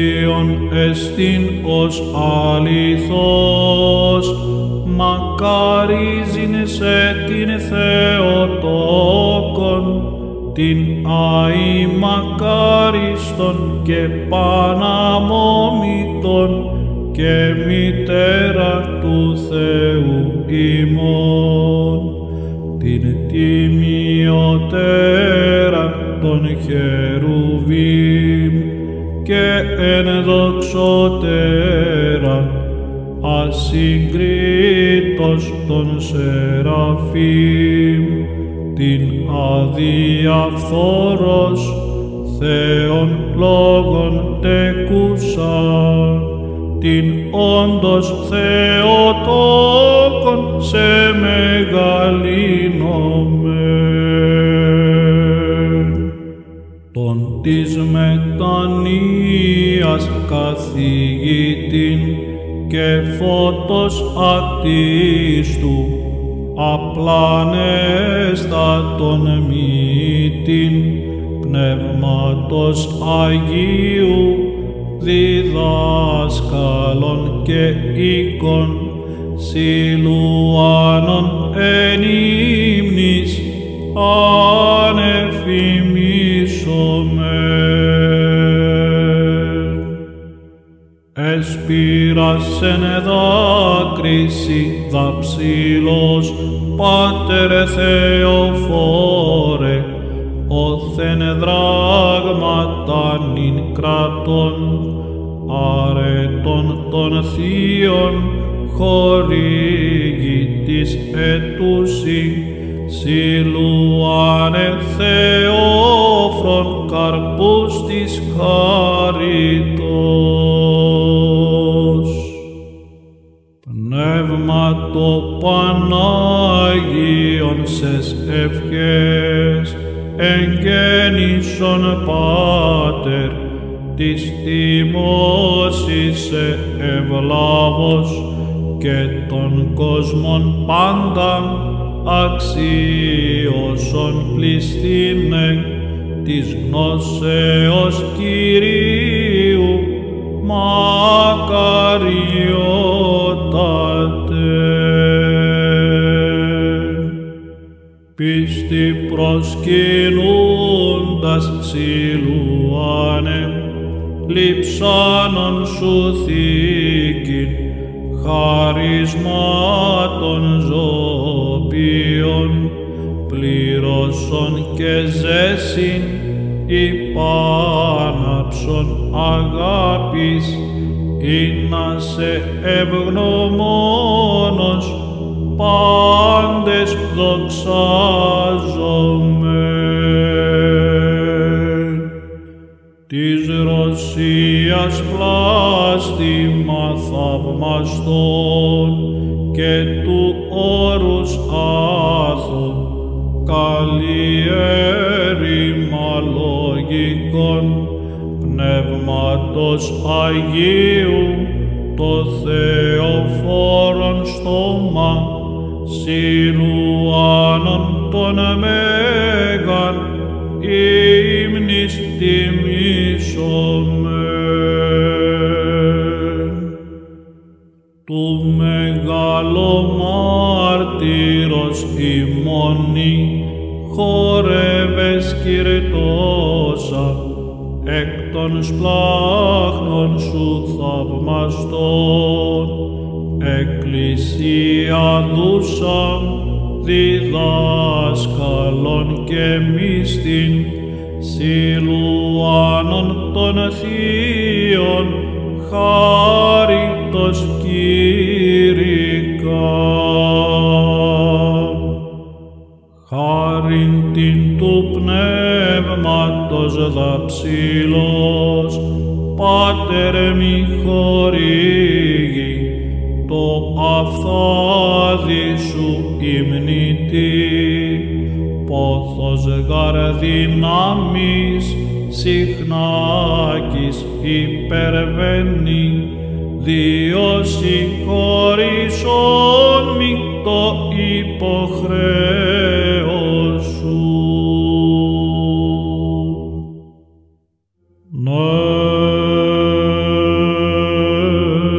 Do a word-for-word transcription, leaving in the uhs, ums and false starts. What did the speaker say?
Κύριον εστίν ως αληθώς, μακαρίζειν σε την Θεοτόκον, την αη μακάριστον και παναμόμητον και μητέρα του Θεού ημών, την τιμιωτέρα των χερουβίμ και ενδοξωτέρα ασυγκρίτως των Σεραφείμ, την αδιαφθόρος Θεόν λόγων τεκούσαν, την όντως Θεοτόκον σε μεγαλύνομεν. Τον της μετανοίας καθηγητήν και φώτος ατίστου, απλανέστατον μύτην, πνεύματος Αγίου, διδάσκαλον και οίκον, Σιλουάνων εν ύμνης, ανεφημίσομεν. Εσπήρασεν δάκρυση δαψίλος, Πάτερ Θεοφόρε, όθεν δράγματα νυν κρατών, αρετών των θείων χορήγητης ετούσι, Σιλουάνε Θεόφρον καρπούς της χαριτός. Πνεύμα το Πανάγιον σες ευχές, εγγέννησον Πάτερ, της τιμός είσαι ευλάβος και των κόσμων πάντα αξίωσον πληστήνε της γνώσεως Κυρίου μακαριότατε. Πίστη προσκυνούντας Σιλουάνε, λειψάνων σου θήκην, χαρισμάτων ζωοποιών, πλήρωσον και ζέσιν, υπάναψον αγάπης, ή να σε ευγνωμόνος, πάντες δοξάζομεν. Της Ρωσίας πλάστημα θαυμαστών και του όρους άθων, καλή έρημα λογικών, πνεύματος Αγίου, το Θεοφόρον στόμα, Σιλουάνων των μέγαν, ύμνης τιμήσομεν. Του μεγαλομάρτυρος ημώνη, χορεύες κυρτώσα, εκ των σπλάχνων σου θαυμαστών, εκκλησία δούσαν, διδάσκαλον και μίστην, Σιλουάνων των θείων, χάριτος κήρυκα. Χάριν την του πνεύματος δαψίλος, Πάτερ μη χορήγει, το αφθάδι σου υμνητή, πόθος γαρ δυνάμεις, συχνάκης υπερβαίνει, διό συγχωρήσον μη το υποχρέω.